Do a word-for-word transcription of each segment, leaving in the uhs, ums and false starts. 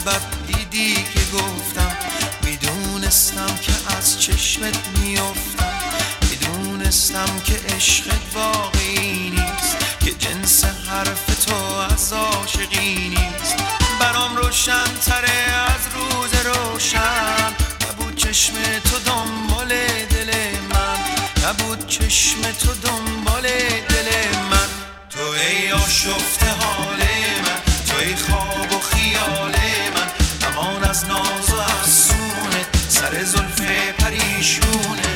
عاقبت دیدی که گفتم، میدونستم که از چشمت میافتم، میدونستم که عشقت واقعی نیست، که جنس حرف تو از عاشقی نیست. برام روشن تره از روز روشن، نبود چشم تو دنبال دل من، نبود چشم تو دنبال دل من. تو ای آشفته حال من، تو ای خواب و خیال من، امان از ناز و افسونت، سر زلف پریشونت.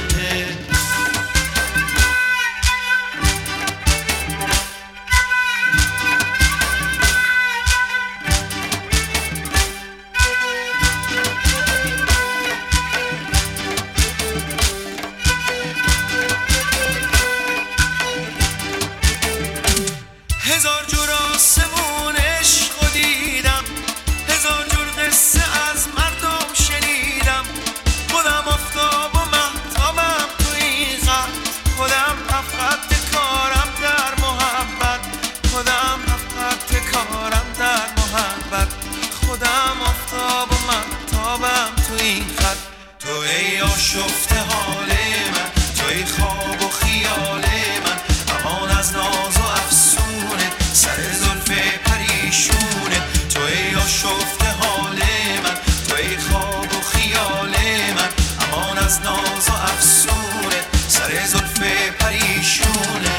هزار جور آسمون عشق دیدم، هزار جور قصه از مردم شنیدم، خودم آفتاب و مهتابم تو این خط، خودم هفت کارم در محبت، خودم هفت کارم در محبت، خودم آفتاب و مهتابم تو این خط. تو ای آشفته حال من، تو ای خواب و خیال من، امان از ناز و افسونه، سر زلف پریشونه. تو ای آشفته حال من، تو ای خواب و خیال من، امان از ناز و افسونه، سر زلف پریشونه.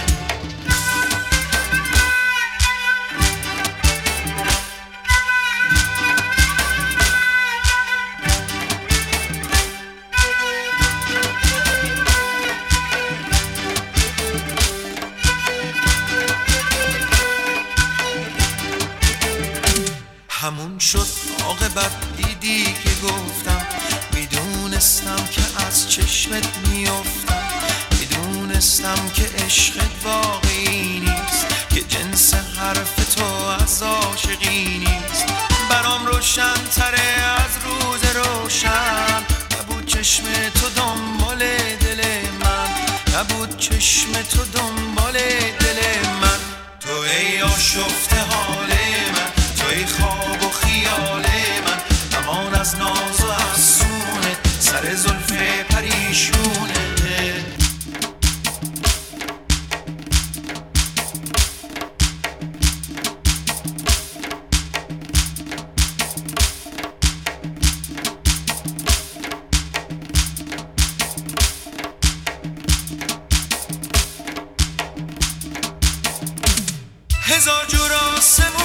همون شد عاقبت دیدی که گفتم، میدونستم که از چشمت میافتم، میدونستم که عشقت واقعی نیست، که جنس حرف تو از عاشقی نیست. برام روشن تره از روز روشن، نبود چشم تو دنبال دل من، نبود چشم تو دنبال دل من. تو ای آشفته حال من، تو ای خواب و خیال من، امان از ناز و افسونه، سر زلف پریشونه. هزار جور آسمون